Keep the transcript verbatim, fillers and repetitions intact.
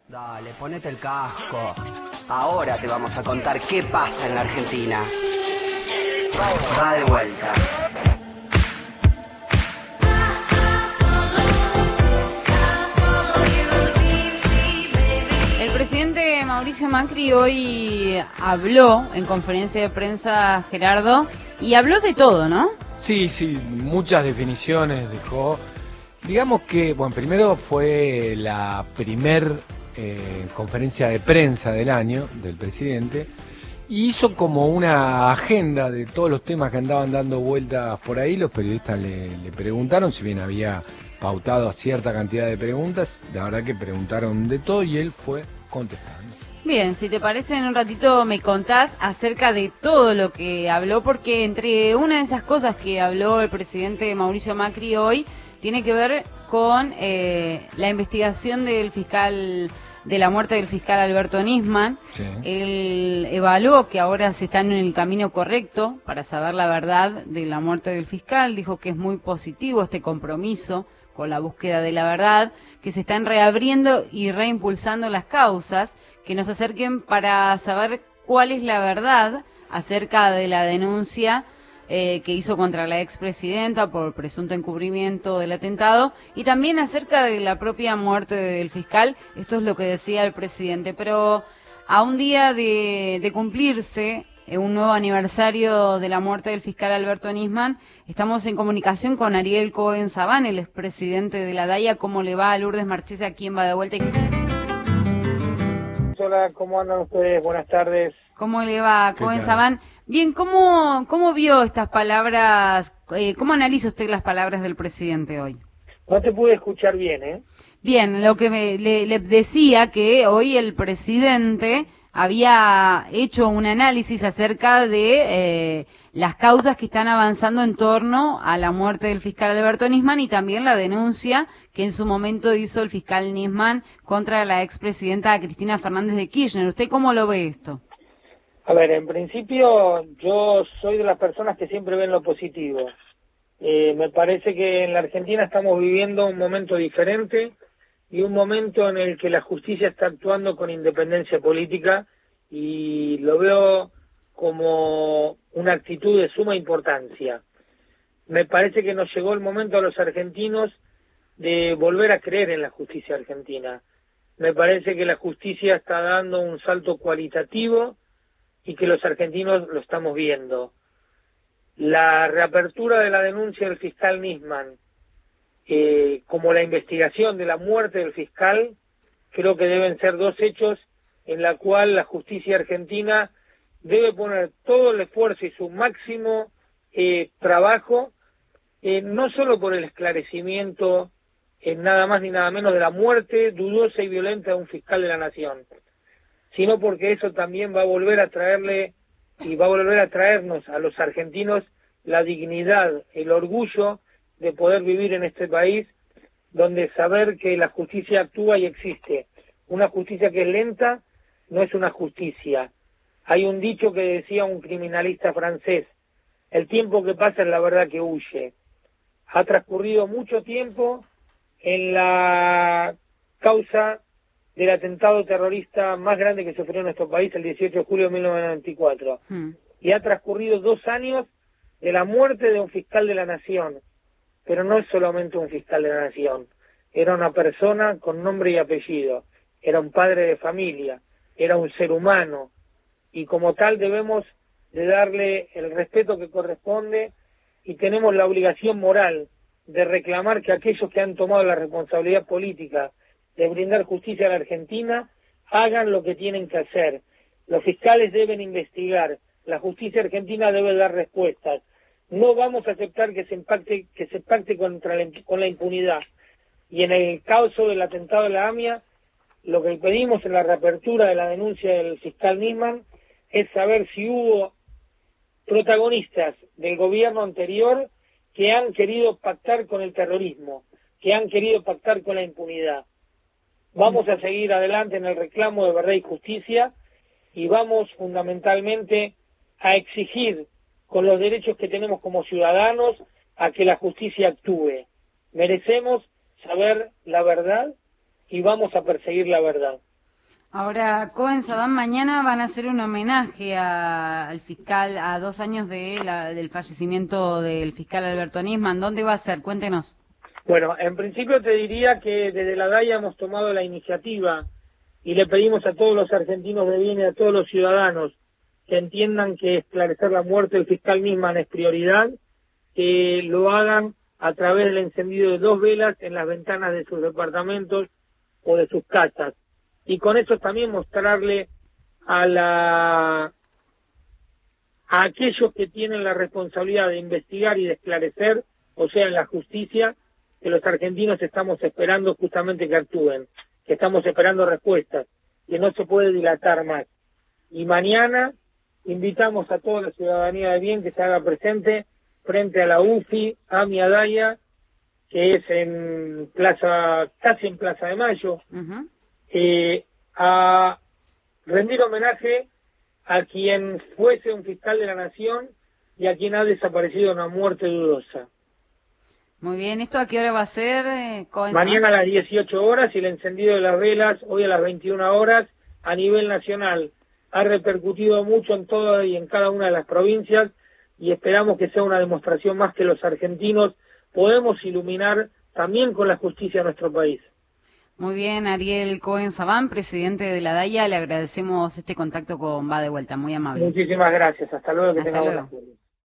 Dale, ponete el casco. Ahora te vamos a contar qué pasa en la Argentina. Va de vuelta. El presidente Mauricio Macri hoy habló en conferencia de prensa, Gerardo, y habló de todo, ¿no? Sí, sí, muchas definiciones dejó. Digamos que, bueno, primero fue la primer eh, conferencia de prensa del año del presidente y hizo como una agenda de todos los temas que andaban dando vueltas por ahí. Los periodistas le, le preguntaron, si bien había pautado cierta cantidad de preguntas, la verdad que preguntaron de todo y él fue contestando. Bien, si te parece, en un ratito me contás acerca de todo lo que habló, porque entre una de esas cosas que habló el presidente Mauricio Macri hoy tiene que ver con eh, la investigación del fiscal, de la muerte del fiscal Alberto Nisman. Sí. Él evaluó que ahora se están en el camino correcto para saber la verdad de la muerte del fiscal, dijo que es muy positivo este compromiso con la búsqueda de la verdad, que se están reabriendo y reimpulsando las causas, que nos acerquen para saber cuál es la verdad acerca de la denuncia eh, que hizo contra la expresidenta por presunto encubrimiento del atentado, y también acerca de la propia muerte del fiscal. Esto es lo que decía el presidente, pero a un día de, de cumplirse un nuevo aniversario de la muerte del fiscal Alberto Nisman, estamos en comunicación con Ariel Cohen Sabán, el expresidente de la DAIA. ¿Cómo le va a Lourdes Marchese, a quien va de vuelta? Hola, ¿cómo andan ustedes? Buenas tardes. ¿Cómo le va, Cohen Sabán? Bien, ¿cómo, cómo vio estas palabras, eh, cómo analiza usted las palabras del presidente hoy? No te pude escuchar bien, ¿eh? Bien, lo que me, le, le decía que hoy el presidente había hecho un análisis acerca de eh, las causas que están avanzando en torno a la muerte del fiscal Alberto Nisman y también la denuncia que en su momento hizo el fiscal Nisman contra la expresidenta Cristina Fernández de Kirchner. ¿Usted cómo lo ve esto? A ver, en principio yo soy de las personas que siempre ven lo positivo. Eh, me parece que en la Argentina estamos viviendo un momento diferente y un momento en el que la justicia está actuando con independencia política, y lo veo como una actitud de suma importancia. Me parece que nos llegó el momento a los argentinos de volver a creer en la justicia argentina. Me parece que la justicia está dando un salto cualitativo y que los argentinos lo estamos viendo. La reapertura de la denuncia del fiscal Nisman, Eh, como la investigación de la muerte del fiscal, creo que deben ser dos hechos en la cual la justicia argentina debe poner todo el esfuerzo y su máximo eh, trabajo, eh, no solo por el esclarecimiento, eh, nada más ni nada menos, de la muerte dudosa y violenta de un fiscal de la nación, sino porque eso también va a volver a traerle y va a volver a traernos a los argentinos la dignidad, el orgullo de poder vivir en este país, donde saber que la justicia actúa y existe. Una justicia que es lenta no es una justicia. Hay un dicho que decía un criminalista francés: el tiempo que pasa es la verdad que huye. Ha transcurrido mucho tiempo en la causa del atentado terrorista más grande que sufrió nuestro país, el dieciocho de julio de mil novecientos noventa y cuatro. Hmm. Y ha transcurrido dos años de la muerte de un fiscal de la nación. Pero no es solamente un fiscal de la nación, era una persona con nombre y apellido, era un padre de familia, era un ser humano, y como tal debemos de darle el respeto que corresponde, y tenemos la obligación moral de reclamar que aquellos que han tomado la responsabilidad política de brindar justicia a la Argentina hagan lo que tienen que hacer. Los fiscales deben investigar, la justicia argentina debe dar respuestas. No vamos a aceptar que se impacte, que se pacte contra la, con la impunidad. Y en el caso del atentado de la AMIA, lo que pedimos en la reapertura de la denuncia del fiscal Nisman es saber si hubo protagonistas del gobierno anterior que han querido pactar con el terrorismo, que han querido pactar con la impunidad. Vamos a seguir adelante en el reclamo de verdad y justicia, y vamos fundamentalmente a exigir, con los derechos que tenemos como ciudadanos, a que la justicia actúe. Merecemos saber la verdad y vamos a perseguir la verdad. Ahora, Cohen Sabán, mañana van a hacer un homenaje a, al fiscal a dos años de la, del fallecimiento del fiscal Alberto Nisman. ¿Dónde va a ser? Cuéntenos. Bueno, en principio te diría que desde la D A I A hemos tomado la iniciativa y le pedimos a todos los argentinos de bien y a todos los ciudadanos que entiendan que esclarecer la muerte del fiscal Nisman es prioridad, que lo hagan a través del encendido de dos velas en las ventanas de sus departamentos o de sus casas. Y con eso también mostrarle a la a aquellos que tienen la responsabilidad de investigar y de esclarecer, o sea, en la justicia, que los argentinos estamos esperando justamente que actúen, que estamos esperando respuestas, que no se puede dilatar más. Y mañana invitamos a toda la ciudadanía de bien que se haga presente frente a la U F I, AMI Adaya, que es en Plaza, casi en Plaza de Mayo, uh-huh. eh, a rendir homenaje a quien fuese un fiscal de la nación y a quien ha desaparecido una muerte dudosa. Muy bien, ¿esto a qué hora va a ser? Eh, Mañana a las dieciocho horas y el encendido de las velas hoy a las veintiuna horas a nivel nacional. Ha repercutido mucho en toda y en cada una de las provincias y esperamos que sea una demostración más que los argentinos podemos iluminar también con la justicia a nuestro país. Muy bien, Ariel Cohen Sabán, presidente de la D A I A, le agradecemos este contacto con Va de Vuelta, muy amable. Muchísimas gracias, hasta luego, que hasta tenga luego. buena tarde.